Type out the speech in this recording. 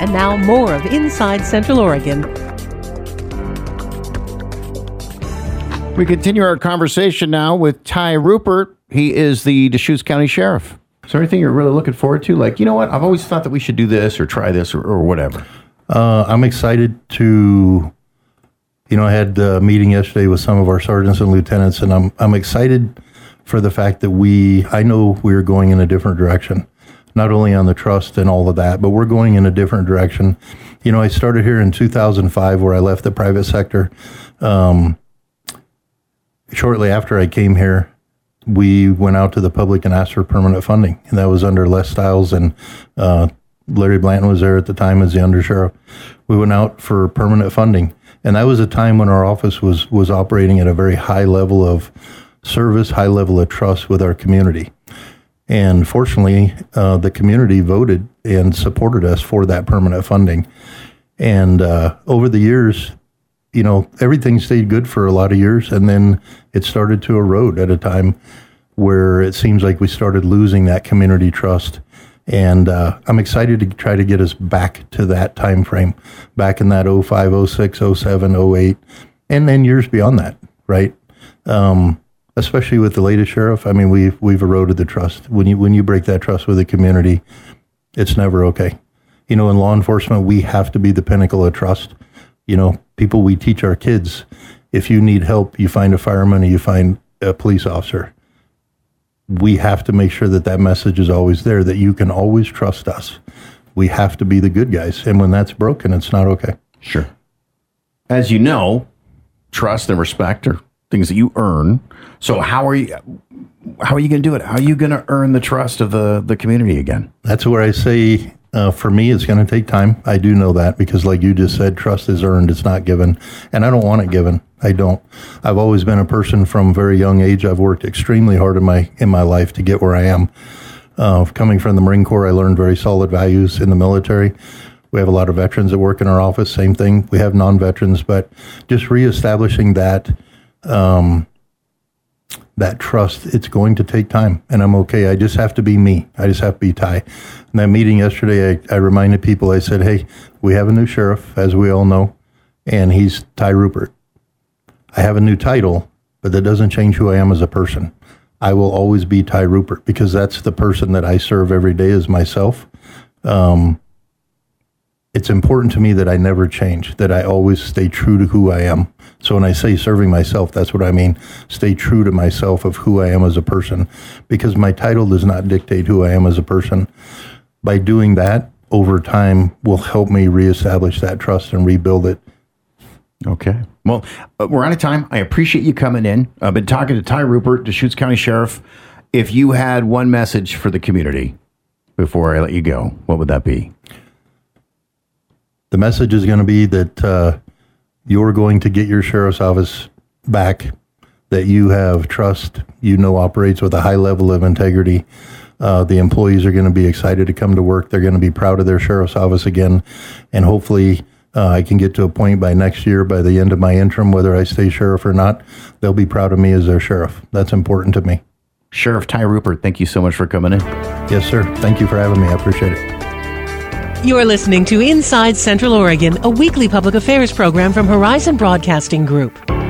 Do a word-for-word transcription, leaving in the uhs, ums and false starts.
And now more of Inside Central Oregon. We continue our conversation now with Ty Rupert. He is the Deschutes County Sheriff. Is there anything you're really looking forward to? Like, you know what? I've always thought that we should do this or try this or, or whatever. Uh, I'm excited to, you know, I had a meeting yesterday with some of our sergeants and lieutenants, and I'm I'm excited for the fact that we, I know we're going in a different direction, not only on the trust and all of that, but we're going in a different direction. You know, I started here in two thousand five where I left the private sector. Um, shortly after I came here, we went out to the public and asked for permanent funding, and that was under Les Stiles, and uh, Larry Blanton was there at the time as the undersheriff. We went out for permanent funding, and that was a time when our office was was operating at a very high level of service, high level of trust with our community. And fortunately, uh, the community voted and supported us for that permanent funding. And uh, over the years, you know, everything stayed good for a lot of years, and then it started to erode at a time where it seems like we started losing that community trust. And uh, I'm excited to try to get us back to that time frame, back in that oh five, oh six, oh seven, oh eight, and then years beyond that, right? Um, especially with the latest sheriff. I mean, we've we've eroded the trust. When you when you break that trust with the community, it's never okay. You know, in law enforcement, we have to be the pinnacle of trust. You know, people, we teach our kids, if you need help, you find a fireman or you find a police officer. We have to make sure that that message is always there, that you can always trust us. We have to be the good guys. And when that's broken, it's not okay. Sure. As you know, trust and respect are things that you earn. So how are you, how are you going to do it? How are you going to earn the trust of the, the community again? That's where I say, uh, for me, it's going to take time. I do know that because like you just said, trust is earned. It's not given. And I don't want it given. I don't. I've always been a person from a very young age. I've worked extremely hard in my in my life to get where I am. Uh, coming from the Marine Corps, I learned very solid values in the military. We have a lot of veterans that work in our office. Same thing. We have non-veterans, but just reestablishing that um, that trust, it's going to take time, and I'm okay. I just have to be me. I just have to be Ty. In that meeting yesterday, I, I reminded people, I said, hey, we have a new sheriff, as we all know, and he's Ty Rupert. I have a new title, but that doesn't change who I am as a person. I will always be Ty Rupert because that's the person that I serve every day as myself. Um, it's important to me that I never change, that I always stay true to who I am. So when I say serving myself, that's what I mean. Stay true to myself of who I am as a person, because my title does not dictate who I am as a person. By doing that, over time, will help me reestablish that trust and rebuild it. Okay. Well, uh, we're out of time. I appreciate you coming in. I've been talking to Ty Rupert, Deschutes County Sheriff. If you had one message for the community before I let you go, what would that be? The message is going to be that uh, you're going to get your sheriff's office back, that you have trust, you know, operates with a high level of integrity. Uh, the employees are going to be excited to come to work. They're going to be proud of their sheriff's office again, and hopefully Uh, I can get to a point by next year, by the end of my interim, whether I stay sheriff or not, they'll be proud of me as their sheriff. That's important to me. Sheriff Ty Rupert, thank you so much for coming in. Yes, sir. Thank you for having me. I appreciate it. You're listening to Inside Central Oregon, a weekly public affairs program from Horizon Broadcasting Group.